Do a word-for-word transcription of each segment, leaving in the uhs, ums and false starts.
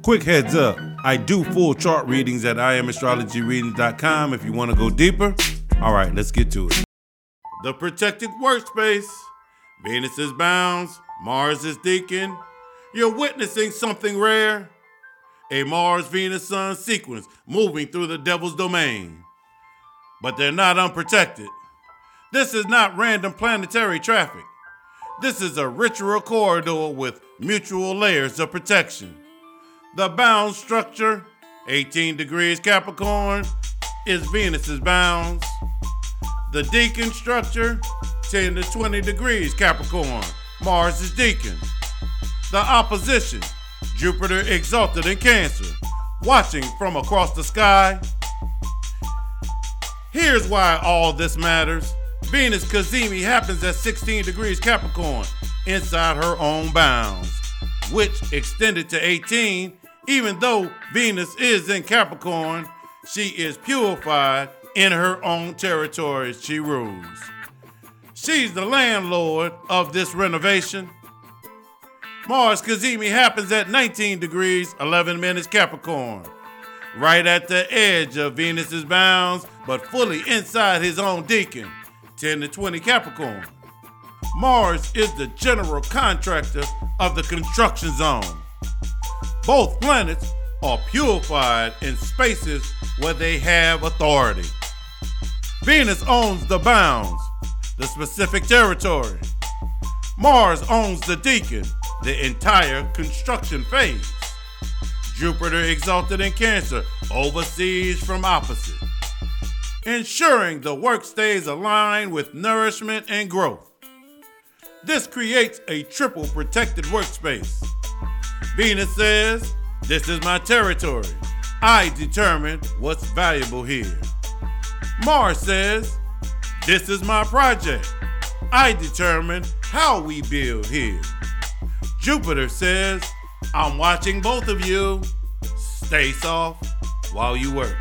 Quick heads up, I do full chart readings at I am astrology readings dot com if you want to go deeper. All right, let's get to it. The protected workspace. Venus is bounds, Mars is deacon. You're witnessing something rare. A Mars-Venus-Sun sequence moving through the devil's domain. But they're not unprotected. This is not random planetary traffic. This is a ritual corridor with mutual layers of protection. The bound structure, eighteen degrees Capricorn, is Venus's bounds. The deacon structure, ten to twenty degrees Capricorn, Mars is deacon. The opposition, Jupiter exalted in Cancer, watching from across the sky. Here's why all this matters. Venus Cazimi happens at sixteen degrees Capricorn, inside her own bounds, which extended to eighteen. Even though Venus is in Capricorn, she is purified in her own territories she rules. She's the landlord of this renovation. Mars Cazimi happens at nineteen degrees, eleven minutes Capricorn, right at the edge of Venus's bounds, but fully inside his own deacon, ten to twenty Capricorn. Mars is the general contractor of the construction zone. Both planets are purified in spaces where they have authority. Venus owns the bounds, the specific territory. Mars owns the deacon, the entire construction phase. Jupiter exalted in Cancer oversees from opposite, ensuring the work stays aligned with nourishment and growth. This creates a triple protected workspace. Venus says, "This is my territory. I determine what's valuable here." Mars says, "This is my project. I determine how we build here." Jupiter says, "I'm watching both of you. Stay soft while you work."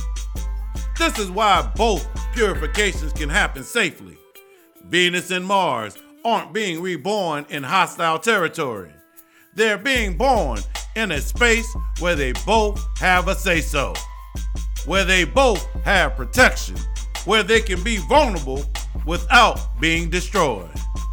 This is why both purifications can happen safely. Venus and Mars aren't being reborn in hostile territory. They're being born in a space where they both have a say-so, where they both have protection, where they can be vulnerable without being destroyed.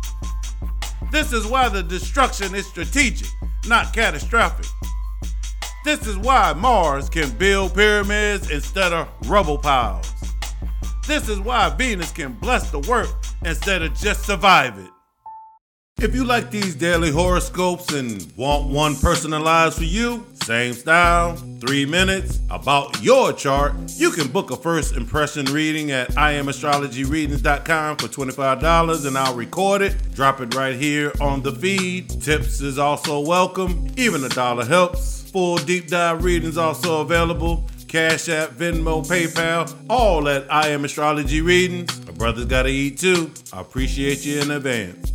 This is why the destruction is strategic, not catastrophic. This is why Mars can build pyramids instead of rubble piles. This is why Venus can bless the work instead of just survive it. If you like these daily horoscopes and want one personalized for you, same style, three minutes, about your chart, you can book a first impression reading at I am astrology readings dot com for twenty-five dollars and I'll record it, drop it right here on the feed. Tips is also welcome, even a dollar helps. Full deep dive readings also available. Cash App, Venmo, PayPal, all at I Am Astrology Readings. My brother's gotta eat too. I appreciate you in advance.